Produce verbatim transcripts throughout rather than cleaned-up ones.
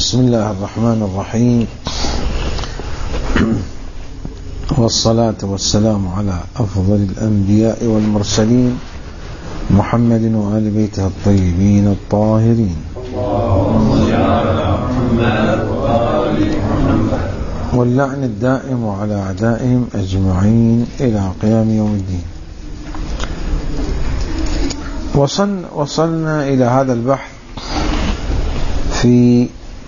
بسم الله الرحمن الرحيم، والصلاة والسلام على أفضل الأنبياء والمرسلين محمد وآل بيته الطيبين الطاهرين، واللعن الدائم على أعدائهم أجمعين إلى قيام يوم الدين. وصل وصلنا إلى هذا البحث في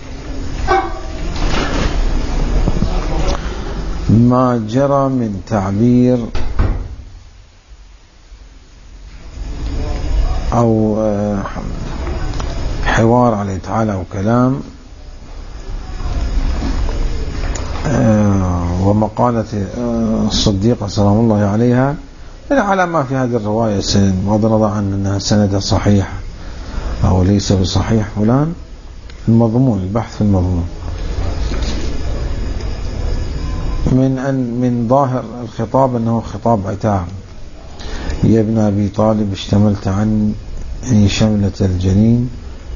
ما جرى من تعبير أو حوار عليه تعالى وكلام ومقالة الصديقة سلام الله عليها على ما في هذه الرواية، بغض النظر عن أنها سندها صحيح أو ليس بصحيح فلان، المضمون البحث في المضمون من أن من ظاهر الخطاب أنه خطاب عتاب. يا ابن أبي طالب اشتملت عني شملة الجنين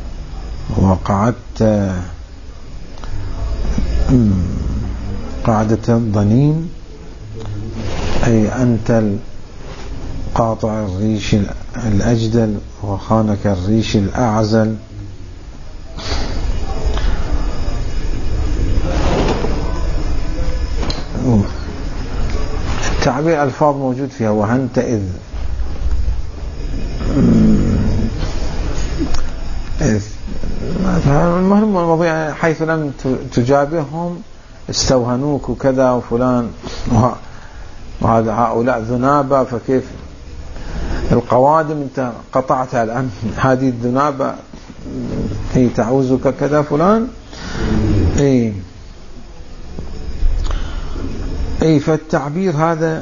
وقعدت قعدة الضنين، أي أنت قاطع الريش الأجدل وخانك الريش الأعزل. التعبير ألفاظ موجود فيها، وهنت إذ إذ المهم الموضوع حيث لم تجابههم استوهنوك وكذا وفلان وهذا هؤلاء ذنابة، فكيف القوادم انت قطعتها الآن، هذه الذنابة هي تعوزك كذا فلان. اي اي فالتعبير هذا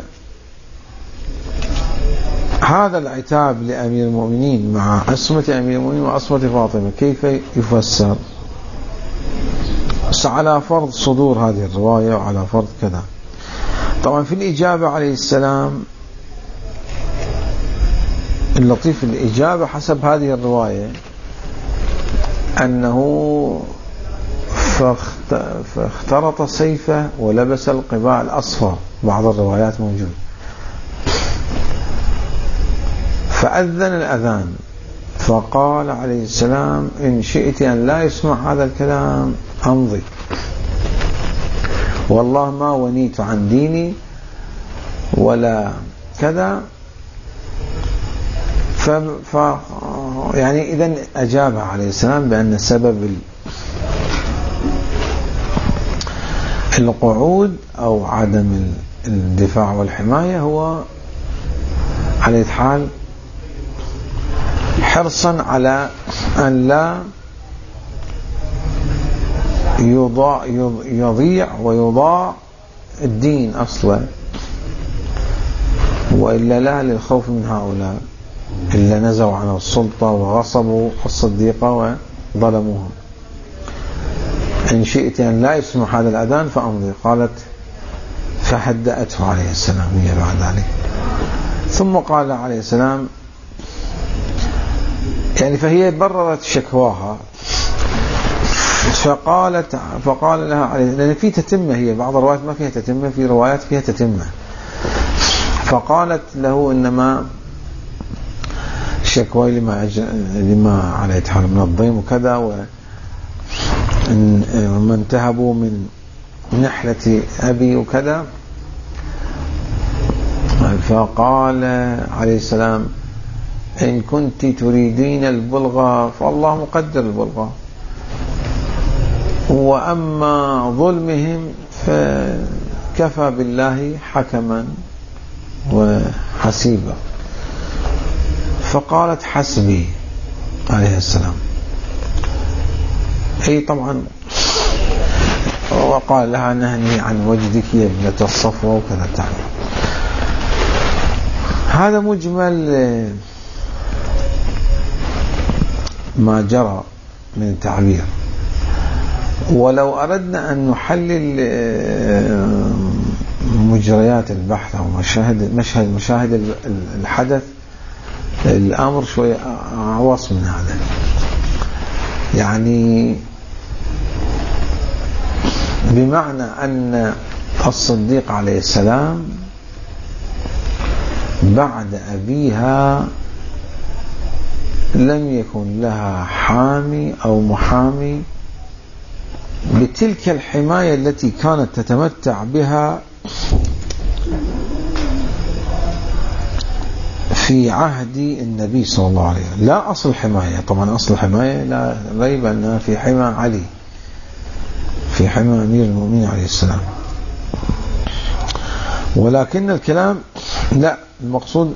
هذا العتاب لأمير المؤمنين مع عصمة أمير المؤمنين وعصمة فاطمة كيف يفسر؟ على فرض صدور هذه الرواية وعلى فرض كذا. طبعا في الإجابة عليه السلام اللطيف الإجابة حسب هذه الرواية أنه فاخترط سيفه ولبس القباء الأصفر، بعض الروايات موجود، فأذن الأذان فقال عليه السلام إن شئت أن لا يسمع هذا الكلام أمضي، والله ما ونيت عن ديني ولا كذا. ف... ف... يعني إذن أجاب عليه السلام بأن سبب القعود أو عدم الدفاع والحماية هو على حال حرصا على أن لا يضاع يضيع ويضاع الدين أصلا، وإلا لا للخوف من هؤلاء إلا نزوا عن السلطة وغصبوا الصديقة وظلموهم. إن شئت أن لا يسمع هذا الأذان فأمضي. قالت فهدأته عليه السلام هي بعد ذلك، ثم قال عليه السلام يعني فهي بررت شكواها، فقالت فقال لها عليه، لأن في تتمة، هي بعض الروايات ما فيها تتمة، في روايات فيها تتمة، فقالت له إنما شكواي لما أج... لما عليه تعالى من الضيم وكذا، وما انتهبوا من نحلة أبي وكذا. فقال عليه السلام إن كنت تريدين البلغة فالله مقدر البلغة، وأما ظلمهم فكفى بالله حكما وحسيبا. فقالت حسبي عليه السلام، هي طبعا وقال لها نهني عن وجدك يا ابنة الصفوة وكذا تعالى. هذا مجمل ما جرى من التعبير. ولو أردنا أن نحلل مجريات البحث أو مشاهد مشهد مشاهد الحدث الأمر شوي أعوص من هذا. يعني بمعنى أن الصديق عليه السلام بعد أبيها لم يكن لها حامي أو محامي بتلك الحماية التي كانت تتمتع بها في عهد النبي صلى الله عليه وسلم. لا أصل الحماية، طبعا أصل الحماية لا ريب أنها في حمى علي، في حمى أمير المؤمنين عليه السلام، ولكن الكلام لا، المقصود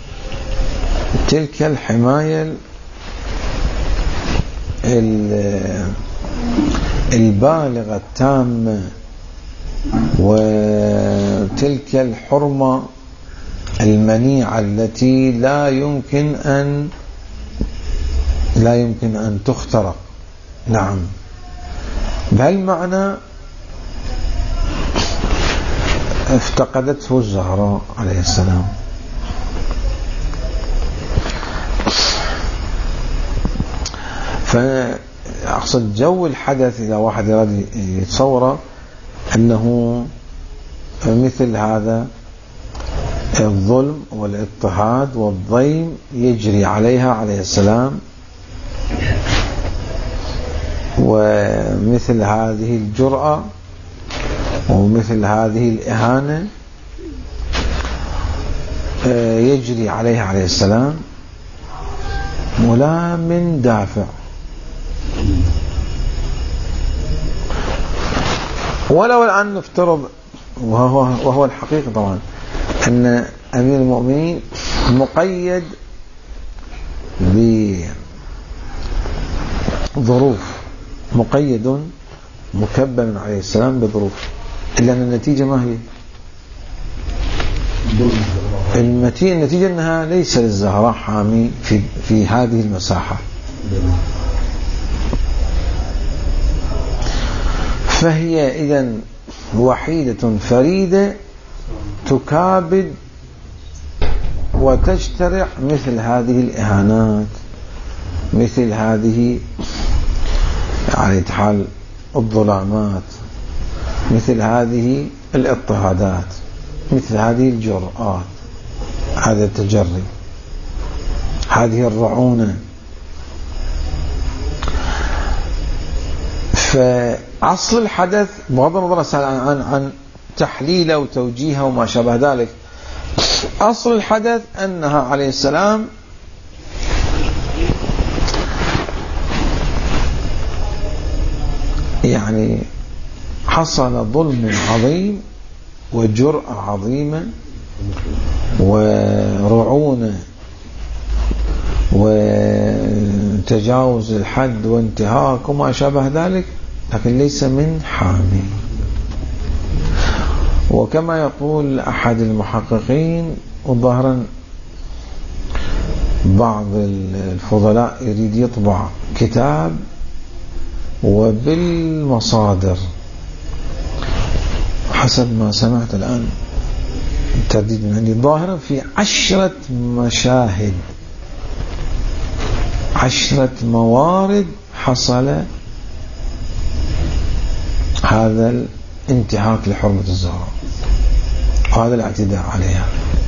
تلك الحماية البالغة التامة وتلك الحرمة المنيعة التي لا يمكن أن لا يمكن أن تخترق. نعم، بهالمعنى افتقدته الزهراء عليه السلام. فأقصد جو الحدث إذا واحد يريد يتصوره أنه مثل هذا الظلم والاضطهاد والضيم يجري عليها عليه السلام، ومثل هذه الجرأة ومثل هذه الإهانة يجري عليها عليه السلام، ولا من دافع. ولو الآن نفترض، وهو, وهو الحقيقة طبعا، أن أمير المؤمنين مقيد بظروف، مقيد مكبل عليه السلام بظروف، إلا أن النتيجة ما هي؟ النتيجة أنها ليس للزهراء حامي في, في هذه المساحة، فهي إذن وحيدة فريدة تكابد وتجترع مثل هذه الإهانات، مثل هذه على حال الظلامات، مثل هذه الاضطهادات، مثل هذه الجرآت، هذا التجري، هذه الرعونة. فأصل الحدث بغض النظر عن, عن, عن تحليله وتوجيهه وما شابه ذلك، أصل الحدث أنها عليه السلام يعني حصل ظلم عظيم وجرأة عظيمة ورعونة وتجاوز الحد وانتهاك وما شابه ذلك، لكن ليس من حامي. وكما يقول أحد المحققين، وظاهرا بعض الفضلاء يريد يطبع كتاب وبالمصادر، حسب ما سمعت الآن ترديد من عندي، ظاهرا في عشرة مشاهد، عشرة موارد حصل هذا الانتهاك لحرمة الزهراء وهذا الاعتداء عليها،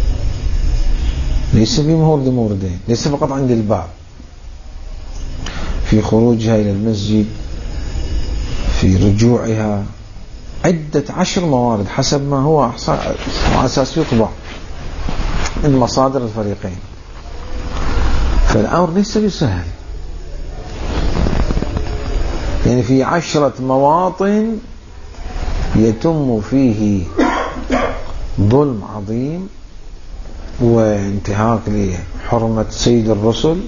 ليس في مورد موردين، ليس فقط عند الباب، في خروجها إلى المسجد، في رجوعها، عدة عشر موارد حسب ما هو على أساس يطبع من مصادر الفريقين. فالأمر ليس بسهل، يعني في عشرة مواطن يتم فيه ظلم عظيم وانتهاك لحرمة سيد الرسل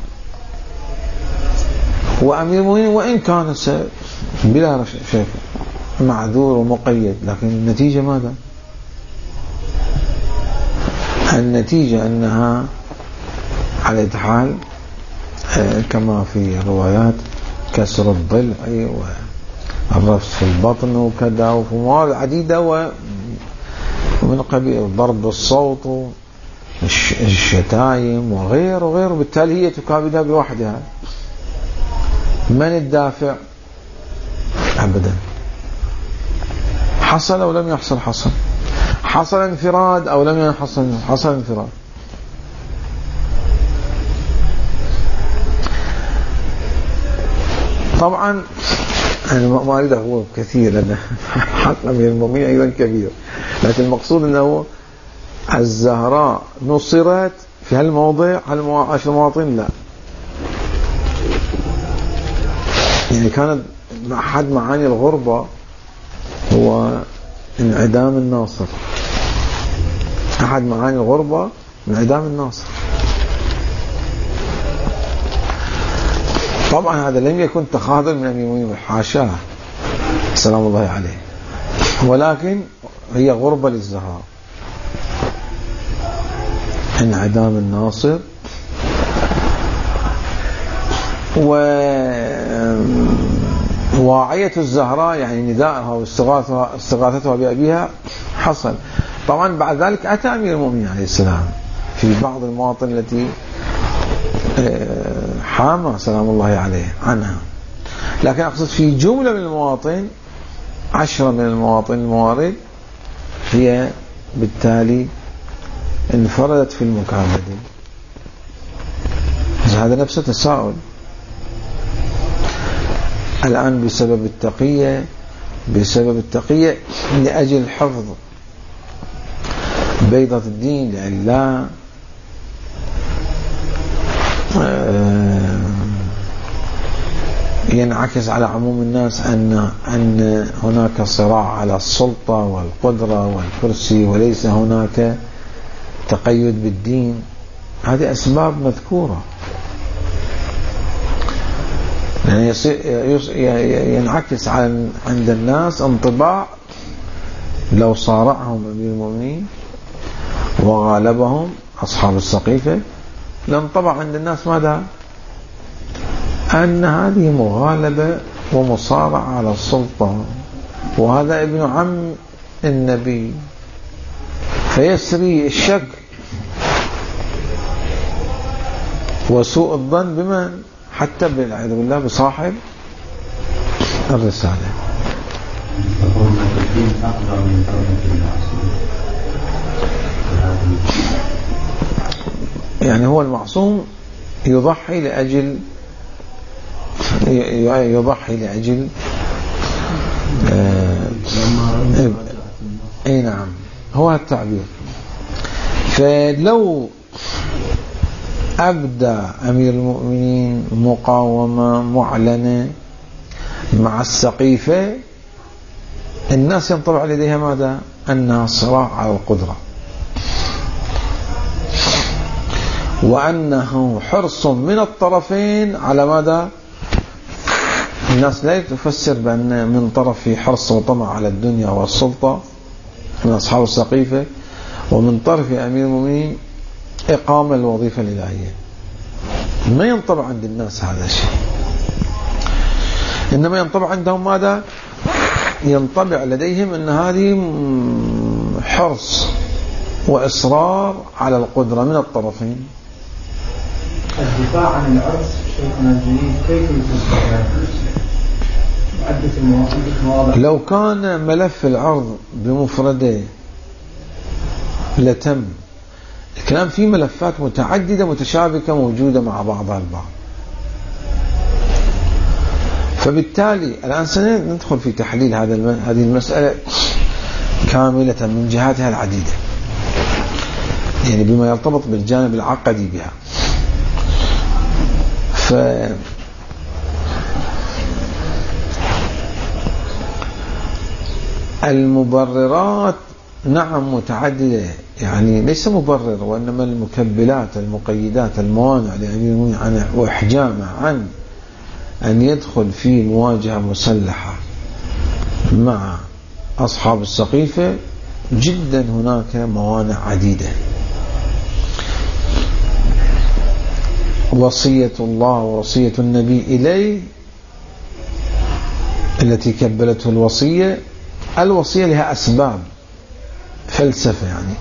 وأمير المؤمنين، وإن كان بلا شك معذور ومقيد، لكن النتيجة ماذا؟ النتيجة أنها على حال كما في الروايات كسر الضلع والرفس في البطن وكذا، وفي مواد عديدة، ومن قبيل ضرب الصوت والشتايم وغير وغير، بالتالي هي تكابدها بوحدها. من الدافع؟ أبدا حصل أو لم يحصل حصل، حصل انفراد أو لم يحصل حصل انفراد. طبعا أنا ما أريد أقول كثير لأن حق أمير المؤمنين أيضا كبير، لكن المقصود أنه الزهراء نصرت في هالموضع عشر مواطن لا، يعني كانت أحد معاني الغربة هو انعدام الناصر، أحد معاني الغربة انعدام الناصر. طبعا هذا لم يكن تخاذل من أمير المؤمنين حاشاه سلام الله عليه، ولكن هي غربة للزهراء، انعدام الناصر وواعية الزهراء يعني ندائها واستغاثتها استغاثتها بأبيها حصل. طبعا بعد ذلك أتى أمير المؤمنين عليه السلام في بعض المواطن التي حامى سلام الله عليه عنها، لكن أقصد في جملة من المواطن، عشرة من المواطن الموارد هي بالتالي انفردت في المكابدة. هذا نفسه تساؤل الآن بسبب التقية، بسبب التقية لأجل حفظ بيضة الدين لأن ينعكس على عموم الناس أن أن هناك صراع على السلطة والقدرة والكرسي وليس هناك تقيد بالدين. هذه أسباب مذكورة، يعني ينعكس عند الناس انطباع لو صارعهم أمير المؤمنين وغالبهم أصحاب السقيفة لانطبع عند الناس ماذا؟ أن هذه مغالبة ومصارعة على السلطة، وهذا ابن عم النبي، فيسري الشك وسوء الظن بمن؟ حتى بالعياذ بالله بصاحب الرسالة. يعني هو المعصوم يضحي لأجل يضحي لأجل آه اي نعم هو التعبير. فلو أبدى أمير المؤمنين مقاومة معلنة مع السقيفة الناس ينطبع لديها ماذا؟ أنها صراع على القدرة، وأنه حرص من الطرفين على ماذا؟ الناس لا تفسر بأن من طرف حرص وطمع على الدنيا والسلطة من أصحاب السقيفة، ومن طرف أمير المؤمنين إقامة الوظيفة الإلهية. ما ينطبع عند الناس هذا الشيء، إنما ينطبع عندهم ماذا؟ ينطبع لديهم أن هذه حرص وإصرار على القدرة من الطرفين. الدفاع عن العرض شيخنا الجليل كيف يتصدر؟ لو كان ملف العرض بمفرده لتم. الكلام فيه ملفات متعددة متشابكة موجودة مع بعضها البعض، فبالتالي الآن سندخل في تحليل هذا هذه المسألة كاملة من جهاتها العديدة، يعني بما يرتبط بالجانب العقدي بها. ف المبررات نعم متعددة، يعني ليس مبرر وإنما المكبلات المقيدات الموانع لأمير المؤمنين عن وإحجامه عن أن يدخل في مواجهة مسلحة مع أصحاب السقيفة جدا هناك موانع عديدة. وصية الله ووصية النبي إليه التي كبلته الوصية، الوصية لها أسباب فلسفة يعني،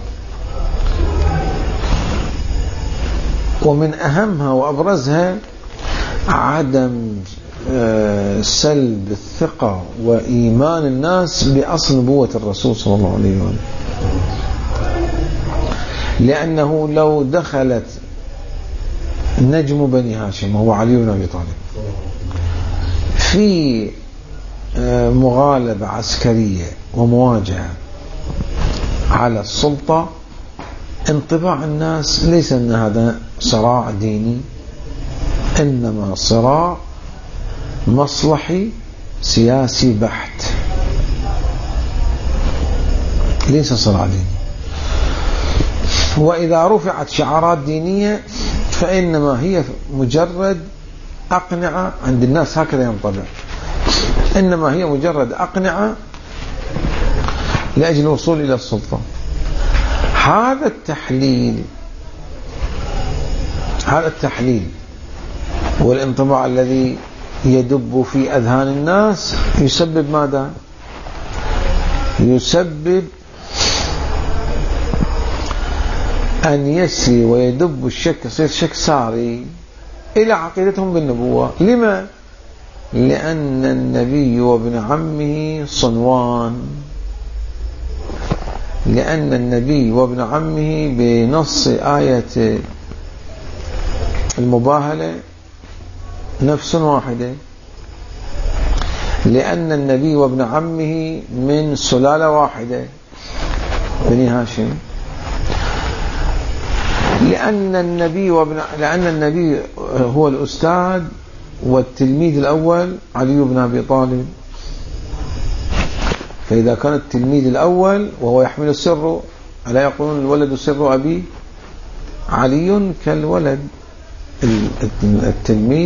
ومن أهمها وأبرزها عدم سلب الثقة وإيمان الناس بأصل نبوة الرسول صلى الله عليه وسلم، لأنه لو دخلت نجم بني هاشم وهو علي بن أبي طالب في مغالبة عسكرية ومواجهة على السلطة، انطباع الناس ليس أن هذا صراع ديني، إنما صراع مصلحي سياسي بحت، ليس صراع ديني. وإذا رفعت شعارات دينية فإنما هي مجرد أقنعة عند الناس، هكذا ينطبع، إنما هي مجرد أقنعة لأجل الوصول إلى السلطة. هذا التحليل هذا التحليل والانطباع الذي يدب في أذهان الناس يسبب ماذا؟ يسبب أن يسري ويدب الشك، يصير شك ساري إلى عقيدتهم بالنبوة. لما؟ لأن النبي وابن عمه صنوان، لأن النبي وابن عمه بنص آية المباهلة نفس واحدة، لأن النبي وابن عمه من سلالة واحدة بني هاشم، لأن النبي وابن لأن النبي هو الأستاذ والتلميذ الأول علي بن أبي طالب، فإذا كان التلميذ الأول وهو يحمل السر، ألا يقولون الولد سر أبي؟ علي كالولد، التلميذ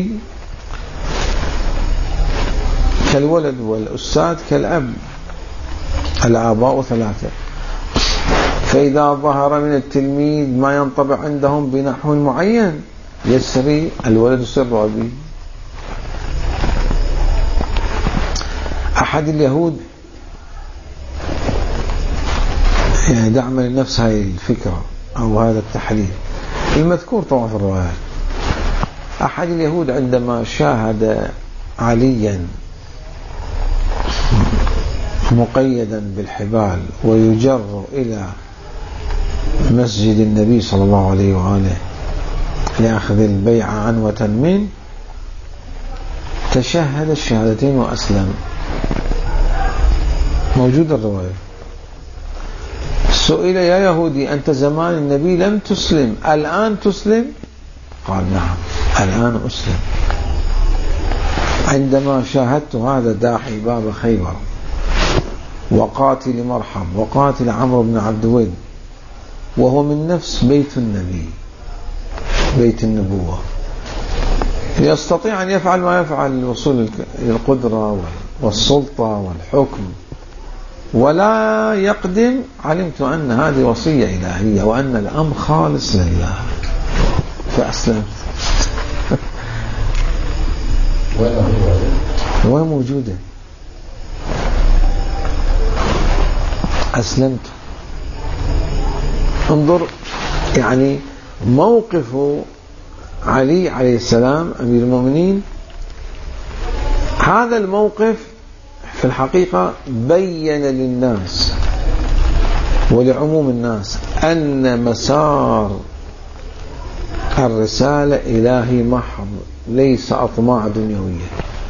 كالولد والأستاذ كالأب، الآباء ثلاثة. فإذا ظهر من التلميذ ما ينطبع عندهم بنحو معين يسري الولد سر أبي. أحد اليهود يعني دعم لنفس هذه الفكرة أو هذا التحليل المذكور طبعا في الروايات، أحد اليهود عندما شاهد عليا مقيدا بالحبال ويجر إلى مسجد النبي صلى الله عليه وآله لأخذ البيعة عنوة من، تشهد الشهادتين وأسلم. موجود الرواية. سئل: يا يهودي أنت زمان النبي لم تسلم، الآن تسلم؟ قال: نعم الآن أسلم. عندما شاهدت هذا داحي باب خيبر وقاتل مرحب وقاتل عمرو بن عبد ود وهو من نفس بيت النبي، بيت النبوة، يستطيع أن يفعل ما يفعل الوصول للقدرة والسلطة والحكم ولا يقدم، علمت أن هذه وصية إلهية وأن الأمر خالص لله، فأسلمت. وين موجودة؟ أسلمت. انظر يعني موقف علي عليه السلام أمير المؤمنين، هذا الموقف في الحقيقة بين للناس ولعموم الناس أن مسار الرسالة إلهي محض، ليس أطماع دنيوية.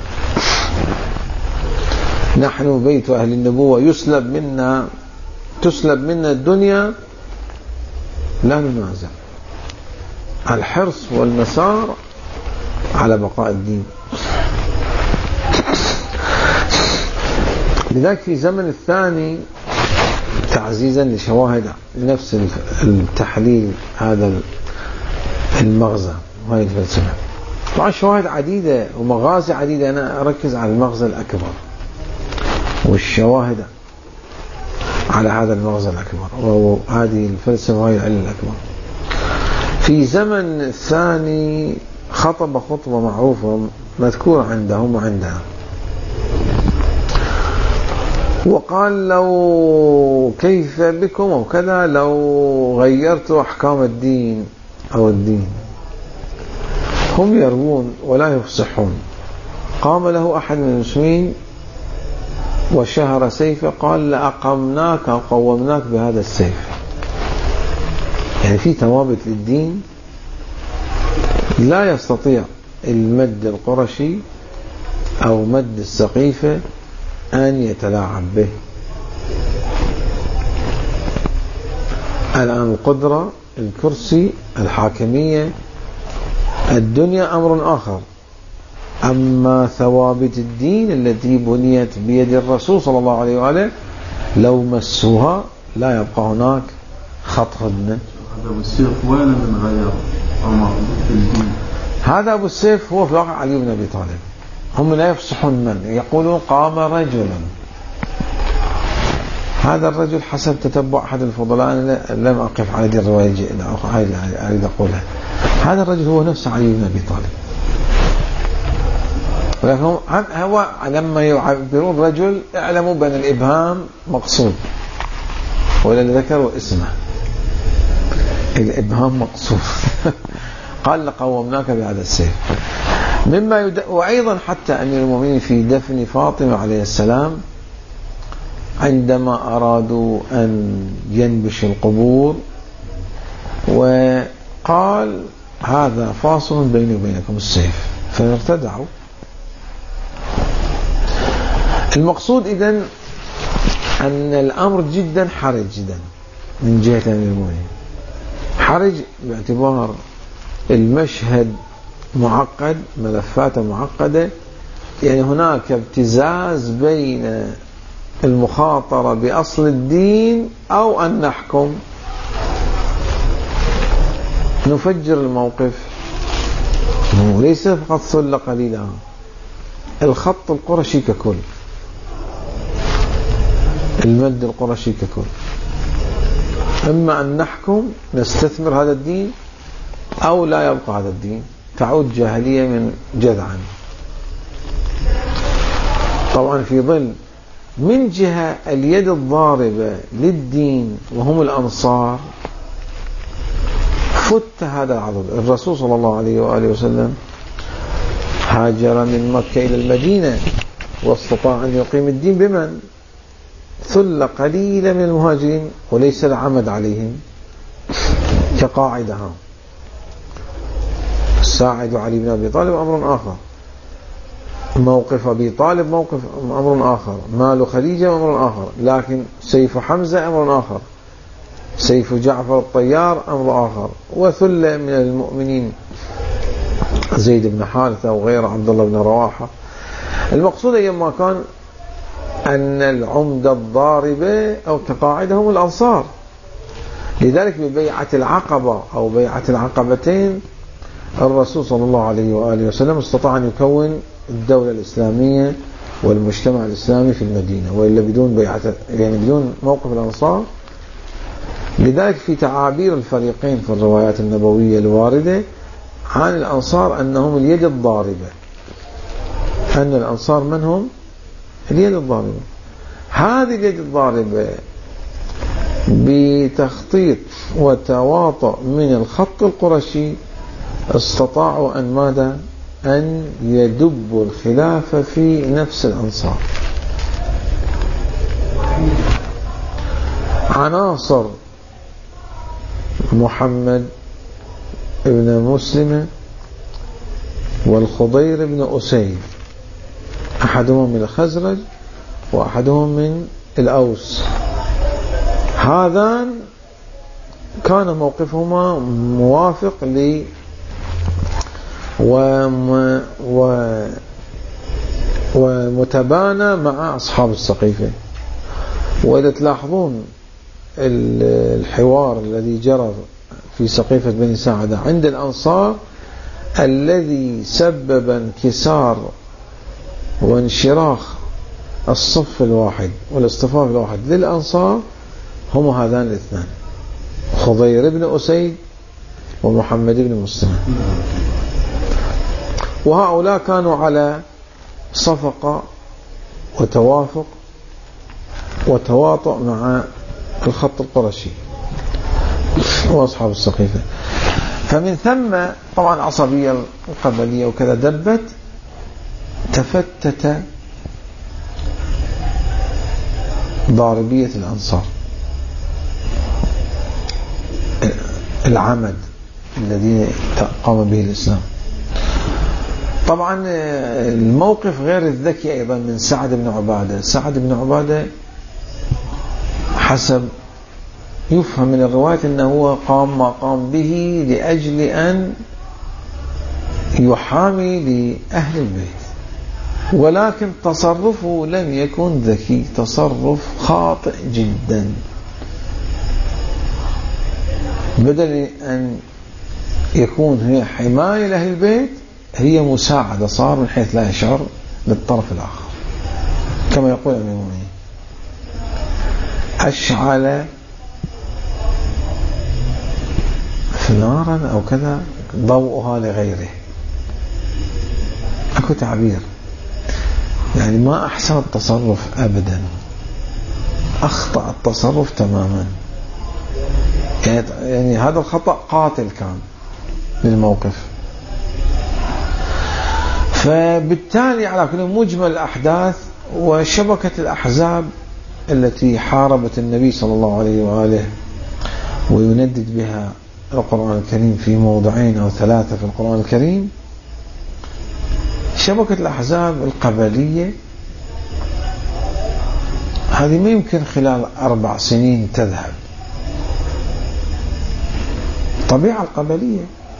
نحن بيت أهل النبوة يسلب منا تسلب منا الدنيا لا ننازع، الحرص والمسار على بقاء الدين. لذلك في زمن الثاني تعزيزا لشواهد نفس التحليل هذا المغزى وهي الفلسفة، طبعا شواهد عديدة ومغازي عديدة، أنا أركز على المغزى الأكبر والشواهد على هذا المغزى الأكبر، وهذه الفلسفة وهي العلم الأكبر. في زمن الثاني خطب خطبة معروفة مذكورة عندهم وعندها، وقال: لو كيف بكم أو كذا لو غيرت أحكام الدين أو الدين. هم يروون ولا يفصحون، قام له أحد من المسلمين وشهر سيفه، قال لأقمناك أو قومناك بهذا السيف. يعني في ثوابت للدين لا يستطيع المد القرشي أو مد السقيفة أن يتلاعب به. الآن القدرة، الكرسي، الحاكمية، الدنيا أمر آخر. أما ثوابت الدين التي بنيت بيد الرسول صلى الله عليه وآله لو مسوها لا يبقى هناك خط هدنة. هذا أبو السيف وين من غير أمر في الدين؟ هذا أبو السيف هو في الواقع علي بن أبي طالب. هم لا يفصحون من يقولون قام رجلا. هذا الرجل حسب تتبع أحد الفضلاء، لم أقف على هذه الرواية أريد أقولها، هذا الرجل هو نفسه علي بن أبي طالب. ولكن هو لما يعبرون رجل اعلموا بأن الإبهام مقصود، ولا ذكروا اسمه، الإبهام مقصود. قال لقومناك بهذا السيف. مما يد... وأيضا حتى أمير المؤمنين في دفن فاطمة عليه السلام عندما أرادوا أن ينبش القبور وقال هذا فاصل بيني وبينكم السيف، فارتدعوا. المقصود إذن أن الأمر جدا حرج جدا من جهة أمير المؤمنين، حرج باعتبار المشهد معقد، ملفاته معقدة، يعني هناك ابتزاز بين المخاطرة بأصل الدين أو أن نحكم نفجر الموقف. وليس فقط ثلة قليلة، الخط القرشي ككل، المد القرشي ككل. إما أن نحكم نستثمر هذا الدين أو لا يبقى هذا الدين، تعود جاهلية من جذعا. طبعا في ظل من جهة اليد الضاربة للدين وهم الأنصار فت هذا العضد. الرسول صلى الله عليه وآله وسلم هاجر من مكة إلى المدينة واستطاع أن يقيم الدين بمن؟ ثلة قليلة من المهاجرين، وليس العمد عليهم كقاعدها. الساعد علي بن أبي طالب أمر آخر، موقف أبي طالب موقف أمر آخر، مال خديجة أمر آخر، لكن سيف حمزة أمر آخر، سيف جعفر الطيار أمر آخر، وثلة من المؤمنين زيد بن حارثة وغيره، عبد الله بن رواحة. المقصود أيما كان أن العمدة الضاربة أو كقاعدة هم الأنصار. لذلك ببيعة العقبة أو بيعة العقبتين الرسول صلى الله عليه وآله وسلم استطاع أن يكون الدولة الإسلامية والمجتمع الإسلامي في المدينة، وإلا بدون بيعة يعني بدون موقف الأنصار. لذلك في تعابير الفريقين في الروايات النبوية الواردة عن الأنصار أنهم اليد الضاربة، أن الأنصار من هم؟ اليد الضاربة. هذه اليد الضاربة بتخطيط وتواطؤ من الخط القرشي استطاعوا أن ماذا؟ أن يدبوا الخلافة في نفس الأنصار. عناصر محمد ابن مسلم والخضير بن أسيد، أحدهم من الخزرج وأحدهم من الأوس، هذان كان موقفهما موافق ل وم... و... ومتبانى مع أصحاب السقيفة. وإذا تلاحظون الحوار الذي جرى في سقيفة بني ساعدة عند الأنصار الذي سبب انكسار وانشراخ الصف الواحد والاصطفاف الواحد للأنصار هم هذان الاثنان، خضير بن أسيد ومحمد بن مسلم. وهؤلاء كانوا على صفقة وتوافق وتواطؤ مع الخط القرشي وأصحاب السقيفة. فمن ثم طبعا عصبية القبلية وكذا دبت تفتت ضاربية الأنصار، العمد الذي قام به الإسلام. طبعا الموقف غير الذكي أيضا من سعد بن عبادة. سعد بن عبادة حسب يفهم من الرواية أنه قام ما قام به لأجل أن يحامي لأهل البيت، ولكن تصرفه لم يكن ذكي، تصرف خاطئ جدا. بدل أن يكون هي حماية لأهل البيت هي مساعدة، صار من حيث لا يشعر للطرف الآخر، كما يقول أمير المؤمنين أشعل نارا أو كذا ضوءها لغيره. أكو تعبير يعني ما أحسن التصرف أبدا، أخطأ التصرف تماما. يعني هذا الخطأ قاتل كان للموقف. فبالتالي على كل مجمل الأحداث وشبكة الأحزاب التي حاربت النبي صلى الله عليه وآله ويندد بها القرآن الكريم في موضعين أو ثلاثة في القرآن الكريم، شبكة الأحزاب القبلية هذه ما يمكن خلال أربع سنين تذهب. طبيعة القبلية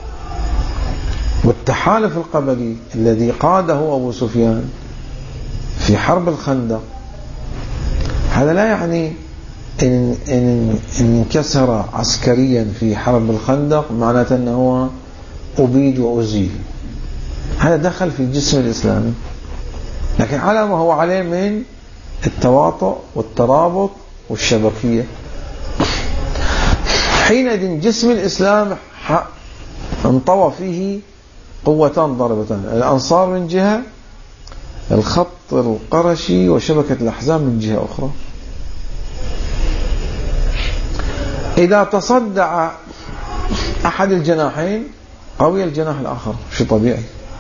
والتحالف القبلي الذي قاده أبو سفيان في حرب الخندق، هذا لا يعني إن, إن, إن انكسر عسكريا في حرب الخندق معناته أنه أبيد وأزيل. هذا دخل في الجسم الإسلامي، لكن على ما هو عليه من التواطؤ والترابط والشبكية. حينئذ جسم الإسلام انطوى فيه قوتان ضربتان، الأنصار من جهة، الخط القرشي وشبكة الأحزاب من جهة أخرى. إذا تصدع أحد الجناحين قوي الجناح الآخر، شيء طبيعي.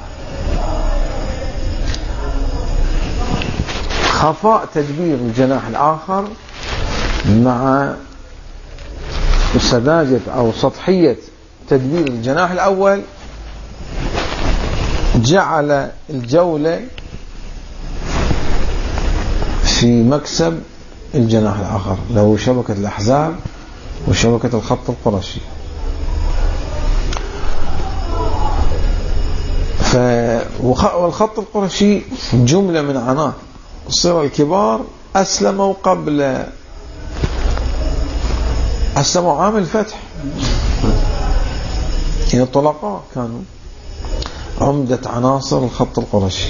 خفاء تدبير الجناح الآخر مع سذاجة أو سطحية تدبير الجناح الأول جعل الجولة في مكسب الجناح الآخر، له شبكة الأحزاب وشبكة الخط القرشي. والخط القرشي جملة من عناصر الصراع الكبار أسلموا قبل أسلموا عام الفتح، يعني الطلقاء كانوا عمدة عناصر الخط القرشي.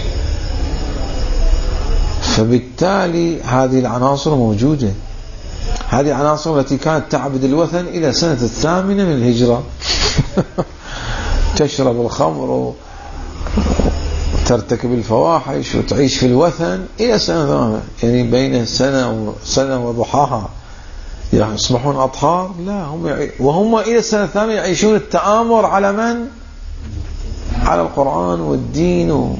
فبالتالي هذه العناصر موجودة، هذه العناصر التي كانت تعبد الوثن إلى سنة الثامنة من الهجرة تشرب الخمر وترتكب الفواحش وتعيش في الوثن إلى سنة ثامنة، يعني بين سنة وسنة وضحاها يصبحون أطهار. لا، هم يعي... وهم إلى السنة الثامنة يعيشون التآمر على من؟ على القرآن والدين و...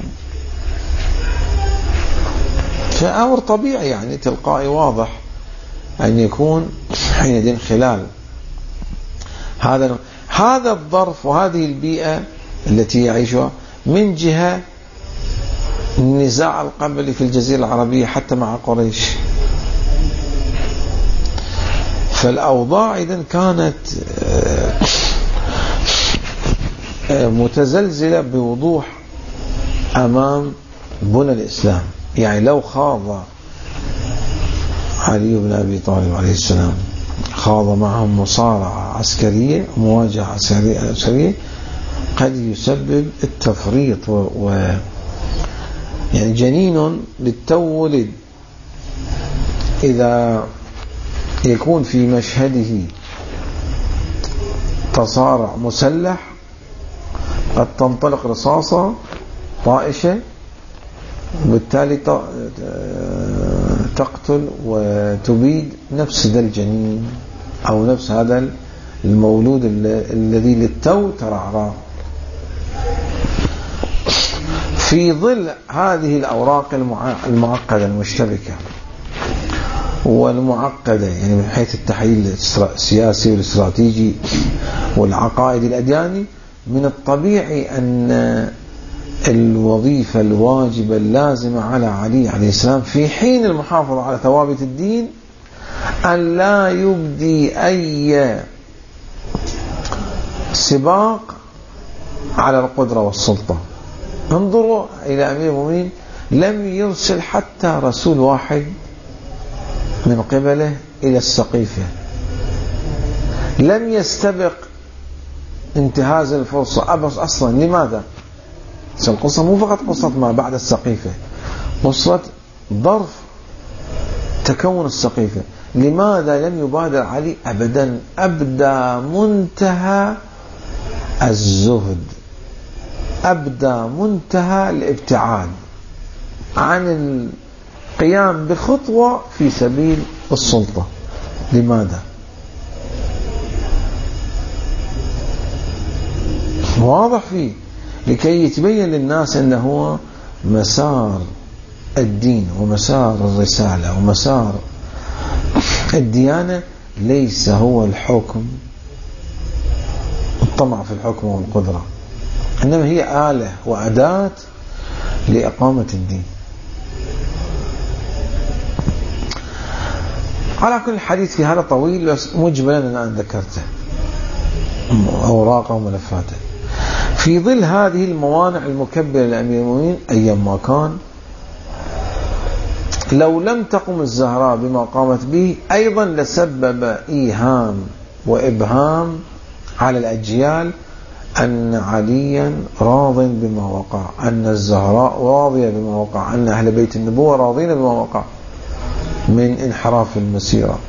فأمر طبيعي يعني تلقائي واضح أن يكون حينئذ خلال هذا هذا الظرف وهذه البيئة التي يعيشها، من جهة النزاع القبلي في الجزيرة العربية حتى مع قريش، فالأوضاع إذن كانت متزلزلة بوضوح أمام بنى الإسلام. يعني لو خاض علي بن أبي طالب عليه السلام خاض معهم مصارعة عسكرية، مواجهة عسكرية، قد يسبب التفريط و... و... يعني جنين للتو ولد إذا يكون في مشهده تصارع مسلح قد تنطلق رصاصة طائشة وبالتالي تقتل وتبيد نفس ذا الجنين أو نفس هذا المولود الذي للتو ترعرع. في في ظل هذه الأوراق المعقدة المشتبكة والمعقدة، يعني من حيث التحليل السياسي والاستراتيجي والعقائد الأدياني، من الطبيعي أن الوظيفة الواجبة اللازمة على علي عليه السلام في حين المحافظة على ثوابت الدين أن لا يبدي أي سباق على القدرة والسلطة. انظروا إلى أمير المؤمنين، لم يرسل حتى رسول واحد من قبله إلى السقيفة، لم يستبق انتهاز الفرصة أبس أصلا. لماذا؟ القصة مو فقط قصة ما بعد السقيفة، قصة ظرف تكون السقيفة. لماذا لم يبادر علي أبدا؟ أبدى منتهى الزهد، أبدى منتهى الابتعاد عن القيام بخطوة في سبيل السلطة. لماذا؟ واضح فيه لكي يتبين للناس أنه هو مسار الدين ومسار الرسالة ومسار الديانة ليس هو الحكم، الطمع في الحكم والقدرة، إنما هي آلة وأداة لإقامة الدين. على كل الحديث في هذا طويل، بس مجملا أنا ذكرته أوراقه وملفاته. في ظل هذه الموانع المكبرة لأمير المؤمنين أيام ما كان، لو لم تقم الزهراء بما قامت به أيضا لسبب إيهام وإبهام على الأجيال أن عليا راض بما وقع، أن الزهراء راضية بما وقع، أن أهل بيت النبوة راضين بما وقع من انحراف المسيرة.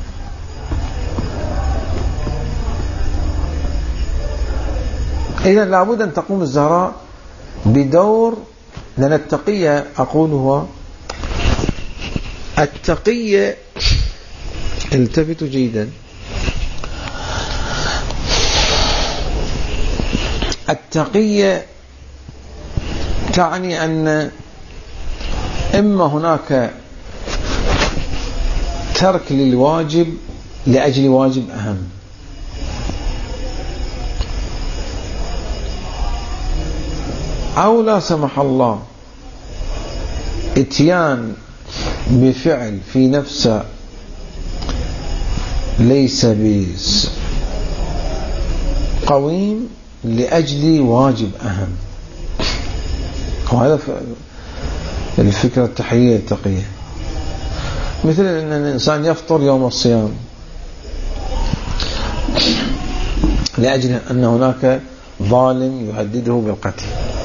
إذا لابد أن تقوم الزهراء بدور، لأن التقية أقول هو التقية، التفتوا جيدا، التقية تعني أن إما هناك ترك للواجب لأجل واجب أهم، أو لا سمح الله اتيان بفعل في نفسه ليس بقويم لأجل واجب أهم. وهذا الفكرة التحية التقية. مثل أن الإنسان يفطر يوم الصيام لأجل أن هناك ظالم يهدده بالقتل،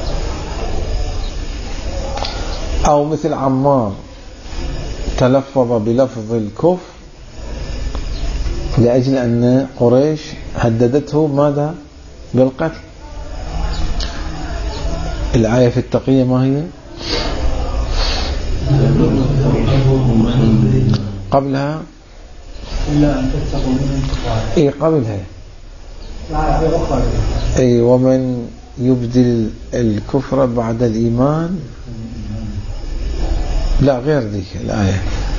أو مثل عمار تلفظ بلفظ الكفر لأجل أن قريش هددته ماذا؟ بالقتل. الآية في التقية ما هي؟ قبلها إلا أن تتقوا منهم تقاة. إيه قبلها أي ومن يبدل الكفر بعد الإيمان، لا غير ذيك الآية،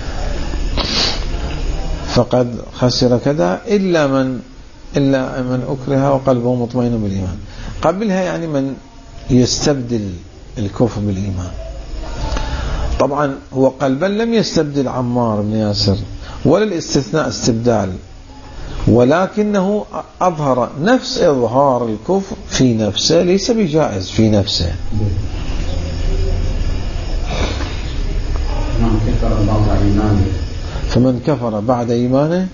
فقد خسر كذا إلا من إلا من أكره وقلبه مطمئن بالإيمان. قبلها يعني من يستبدل الكفر بالإيمان. طبعا هو قلبا لم يستبدل عمار بن ياسر ولا الاستثناء استبدال، ولكنه أظهر نفس إظهار الكفر في نفسه، ليس بجائز في نفسه. فمن كفر بعد إيمانه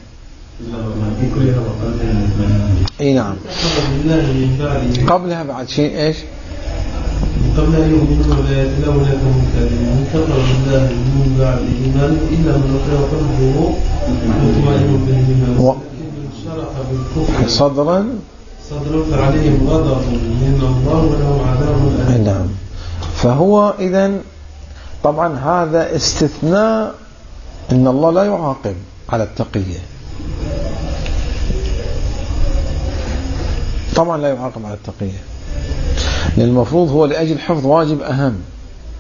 اي نعم. قبلها بعد شيء ايش؟ قبل أن يؤمنوا ولا يتلون لكم كاذبين، من كفر بالله من بعد إيمانه إلا من أكره قلبه مطمئن بالإيمان، ولكن شرح بالكفر صدرا صدرا فعليهم غضب من الله ولهم عذاب أليم. نعم. فهو إذن طبعا هذا استثناء، إن الله لا يعاقب على التقية، طبعا لا يعاقب على التقية، لأن المفروض هو لأجل حفظ واجب أهم.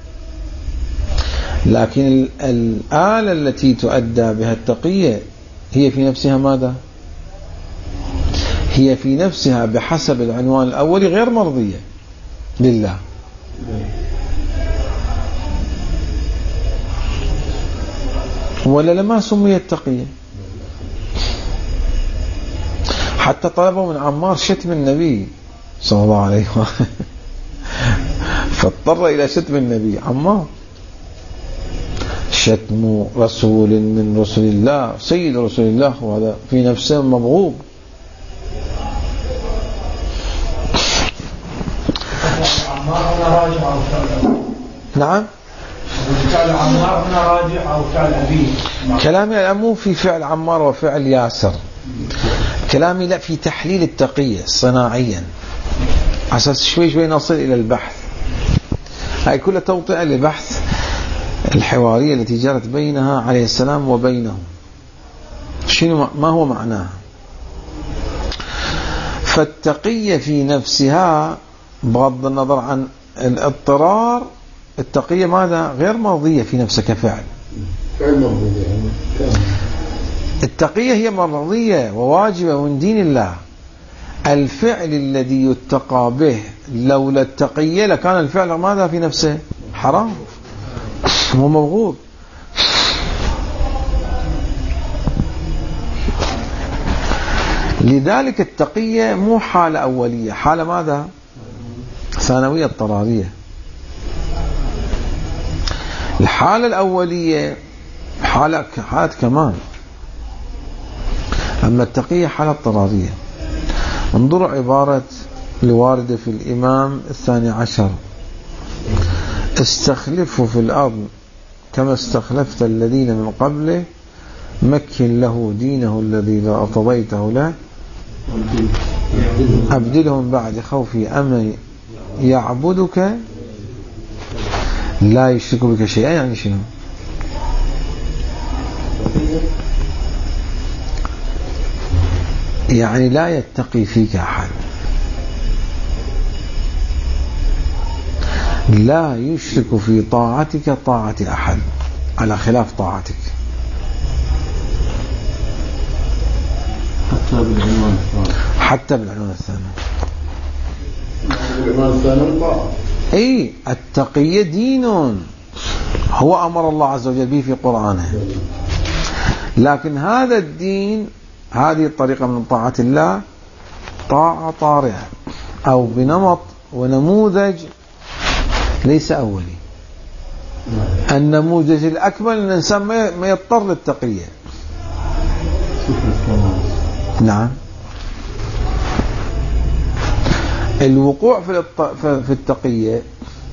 لكن الآلة التي تؤدى بها التقية هي في نفسها ماذا؟ هي في نفسها بحسب العنوان الأولي غير مرضية لله. ولا لما سميت تقية؟ حتى طلبوا من عمار شتم النبي صلى الله عليه وسلم فاضطر إلى شتم النبي عمار. شتم رسول من رسول الله سيد رسول الله وهذا في نفسه مبغوض. عمار هنا راجع أو فعل؟ نعم. فعل عمار هنا راجع أو فعل أبيه؟ كلامي الآن مو في فعل عمار وفعل ياسر، كلامي لا في تحليل التقية صناعيا، أساس شوي شوي نصل إلى البحث. هاي كلها توطئة لبحث الحوارية التي جرت بينها عليه السلام وبينهم، شنو ما هو معناها. فالتقية في نفسها بغض النظر عن الاضطرار، التقية ماذا؟ غير مرضية في نفسها كفعل. التقية هي مرضية وواجبة من دين الله. الفعل الذي يتقى به لولا التقية لكان الفعل ماذا في نفسه؟ حرام ومبغوض. لذلك التقية مو حالة أولية، حالة ماذا؟ ثانوية اضطرارية. الحالة الأولية حالة حالة كمال، أما التقية حالة اضطرارية. انظروا عبارة الواردة في الإمام الثاني عشر: استخلفه في الأرض كما استخلفت الذين من قبله مكن له دينه الذي لا ارتضيته له أبدلهم بعد خوفي أمن يعبدك لا يشرك بك شيئا. يعني شنو؟ يعني لا يتقي فيك أحد، لا يشرك في طاعتك طاعة أحد على خلاف طاعتك. حتى بالعنوان الثاني. حتى بالعنوان الثاني. بالعنوان الثاني طاعة. أي التقية دين هو أمر الله عز وجل به في قرآنه، لكن هذا الدين، هذه الطريقة من طاعة الله طاعة طارئة أو بنمط ونموذج ليس أولي. النموذج الأكمل أن الإنسان ما يضطر للتقية. نعم. الوقوع في التقية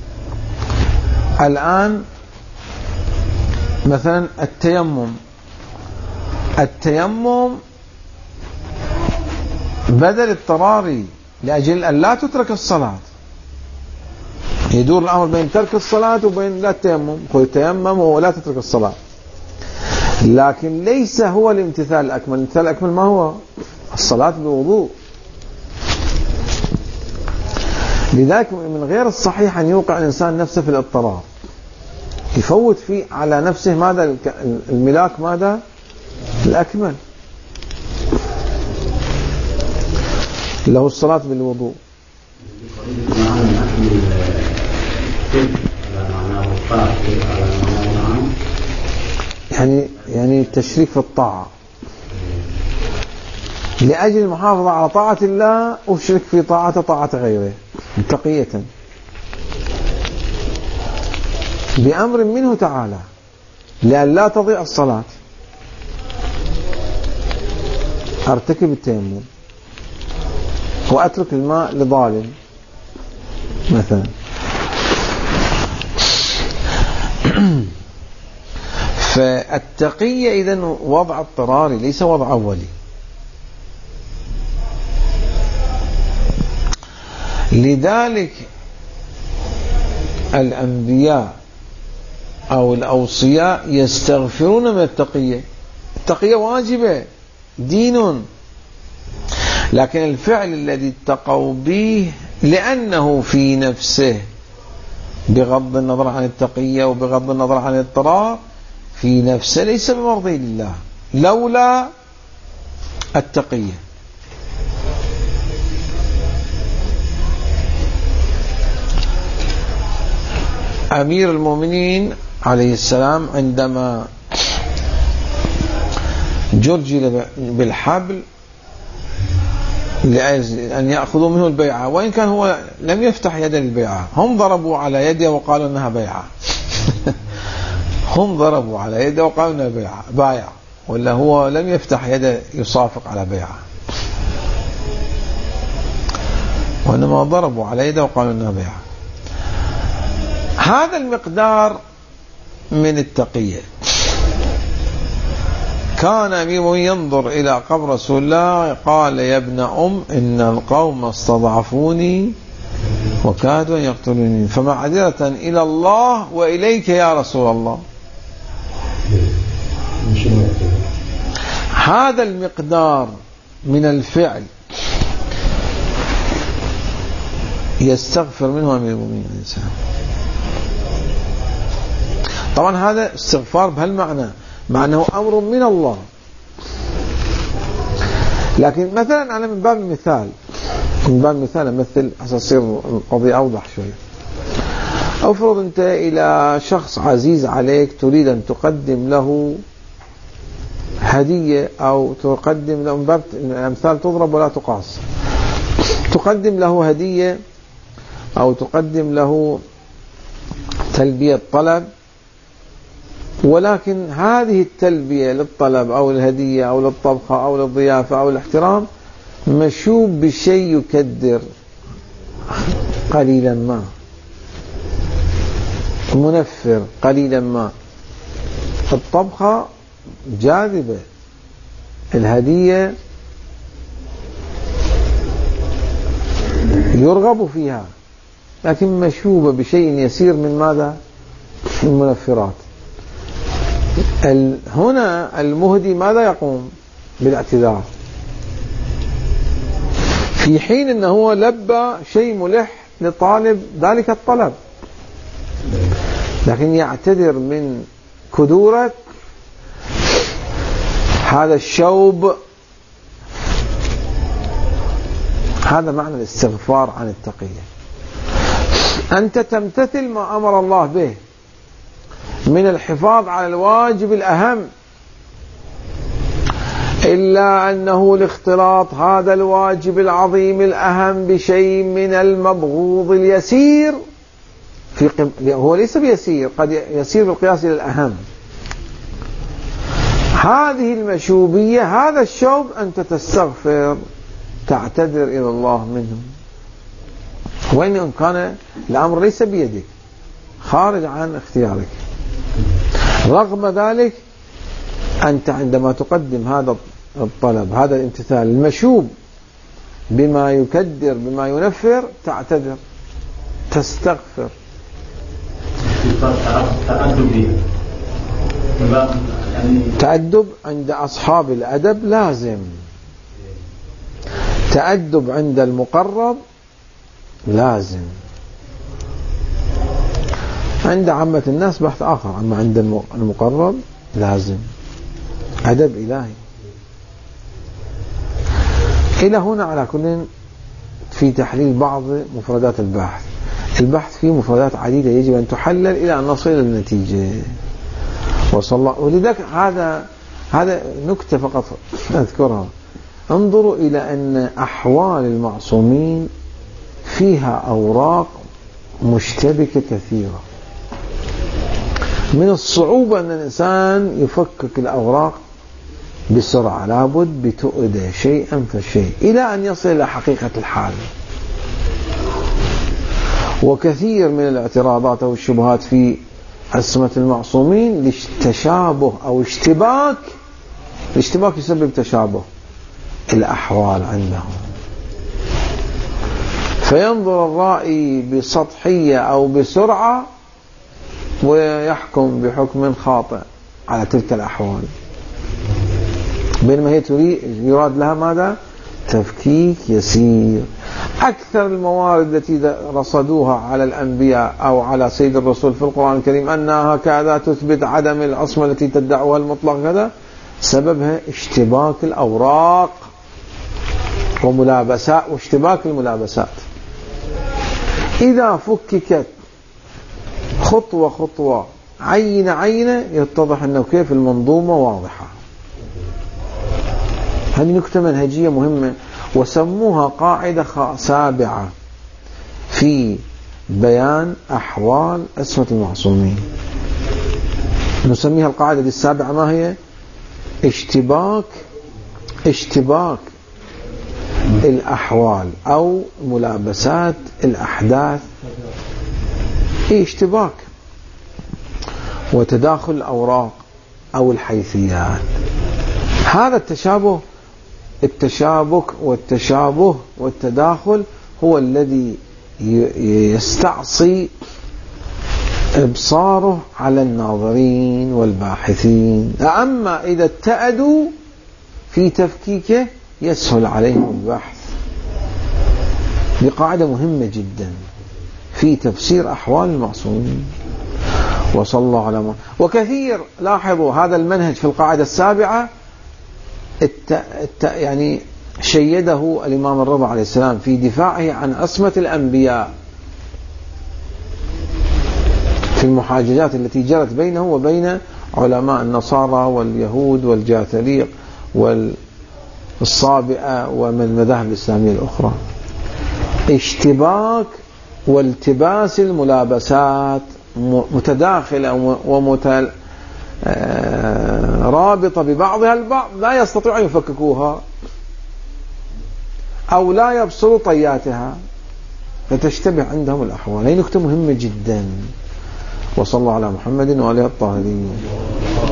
الآن مثلا التيمم، التيمم بدل اضطراري لأجل أن لا تترك الصلاة. يدور الأمر بين ترك الصلاة وبين لا التيمم، قل تيمم ولا تترك الصلاة، لكن ليس هو الامتثال الأكمل. الامتثال الأكمل ما هو؟ الصلاة بوضوء. لذلك من غير الصحيح أن يوقع الإنسان نفسه في الاضطرار، يفوت فيه على نفسه ماذا؟ الملاك ماذا؟ الأكمل له الصلاة بالوضوء. يعني يعني التشريك في الطاعة لأجل المحافظة على طاعة الله أشرك في طاعة طاعة غيره تقية بأمر منه تعالى لأن لا تضيع الصلاة. أرتكب التيمم وأترك الماء لظالم مثلا. فالتقية إذن وضع اضطراري ليس وضع أولي. لذلك الأنبياء أو الأوصياء يستغفرون من التقية. التقية واجبة دين، لكن الفعل الذي اتقوا به لأنه في نفسه بغض النظر عن التقية وبغض النظر عن الاضطرار في نفسه ليس بمرضي لله لولا التقية. أمير المؤمنين عليه السلام عندما جرجل بالحبل لأن يأخذوا منه البيعة، وإن كان هو لم يفتح يد البيعة، هم ضربوا على يده وقالوا أنها بيعة هم ضربوا على يده وقالوا أنها بيعة بايع، ولا هو لم يفتح يده يصافق على بيعة، وإنما ضربوا على يده وقالوا أنها بيعة. هذا المقدار من التقية. كان أمير ينظر إلى قبر رسول الله قال يا ابن أم إن القوم استضعفوني وكادوا يقتلوني فمعذرة إلى الله وإليك يا رسول الله. هذا المقدار من الفعل يستغفر منه أمير المؤمنين الإنسان. طبعا هذا استغفار بهالمعنى، مع أنه أمر من الله. لكن مثلا أنا من باب المثال من باب المثال أمثل عشان تصير القضية أوضح شوية. أفرض أنت إلى شخص عزيز عليك تريد أن تقدم له هدية أو تقدم له، من باب الأمثال تضرب ولا تقاس، تقدم له هدية أو تقدم له تلبية طلب، ولكن هذه التلبية للطلب أو الهدية أو للطبخة أو للضيافة أو الاحترام مشوب بشيء يكدر قليلا ما، منفر قليلا ما. الطبخة جاذبة، الهدية يرغب فيها، لكن مشوبة بشيء يسير من ماذا؟ من المنفرات. هنا المهدي ماذا يقوم؟ بالاعتذار، في حين أنه هو لبى شيء ملح لطالب ذلك الطلب، لكن يعتذر من كدورة هذا الشوب. هذا معنى الاستغفار عن التقية. أنت تمتثل ما أمر الله به من الحفاظ على الواجب الأهم، إلا أنه الاختلاط هذا الواجب العظيم الأهم بشيء من المبغوض اليسير في قم... هو ليس بيسير، قد يسير بالقياس إلى الأهم. هذه المشوبية، هذا الشوب، أنت تستغفر، تعتذر إلى الله منه، وإن كان الأمر ليس بيدك، خارج عن اختيارك. رغم ذلك أنت عندما تقدم هذا الطلب، هذا الامتثال المشوب بما يكدر بما ينفر، تعتذر، تستغفر. تأدب عند أصحاب الأدب لازم، تأدب عند المقرب لازم، عند عامة الناس بحث آخر، أما عند المقرب لازم أدب إلهي. إلى هنا على كل في تحليل بعض مفردات البحث. البحث فيه مفردات عديدة يجب أن تحلل إلى أن نصل إلى النتيجة. وصلى ولذلك هذا هذا نكتة فقط أذكرها. انظروا إلى أن أحوال المعصومين فيها أوراق مشتبكة كثيرة، من الصعوبة أن الإنسان يفكك الأوراق بسرعة، لابد بتؤدى شيئا فشيء إلى أن يصل إلى حقيقة الحال. وكثير من الاعتراضات أو الشبهات في عصمة المعصومين لتشابه أو اشتباك، الاشتباك يسبب تشابه الأحوال عندهم، فينظر الرائي بسطحية أو بسرعة ويحكم بحكم خاطئ على تلك الأحوال، بينما هي يراد لها ماذا؟ تفكيك يسير. أكثر الموارد التي رصدوها على الأنبياء أو على سيد الرسول في القرآن الكريم أنها كذا تثبت عدم العصمة التي تدعوها المطلق كذا، سببها اشتباك الأوراق وملابسات واشتباك الملابسات. إذا فككت خطوة خطوة عينة عينة يتضح أنه كيف المنظومة واضحة. هذه نكتة منهجية مهمة، وسموها قاعدة سابعة في بيان أحوال عصمة المعصومين. نسميها القاعدة السابعة، ما هي؟ اشتباك اشتباك الأحوال أو ملابسات الأحداث، إيه اشتباك وتداخل الأوراق أو الحيثيات. هذا التشابه التشابك والتشابه والتداخل هو الذي يستعصي إبصاره على الناظرين والباحثين، أما إذا اتأدوا في تفكيكه يسهل عليهم البحث. بقاعدة مهمة جدا في تفسير أحوال المعصومين. وصلى الله على محمد. وكثير لاحظوا هذا المنهج في القاعدة السابعة الت... الت... يعني شيده الإمام الرضا عليه السلام في دفاعه عن عصمة الأنبياء في المحاججات التي جرت بينه وبين علماء النصارى واليهود والجاثليق والصابئة ومن المذاهب الإسلامية الأخرى. اشتباك والتباس الملابسات متداخلة ومترابطة ببعضها البعض، لا يستطيعون أن يفككوها أو لا يبصروا طياتها، فتشتبه عندهم الأحوال. هي نكتة مهمة جدا. وصلى الله على محمد وآله الطاهرين.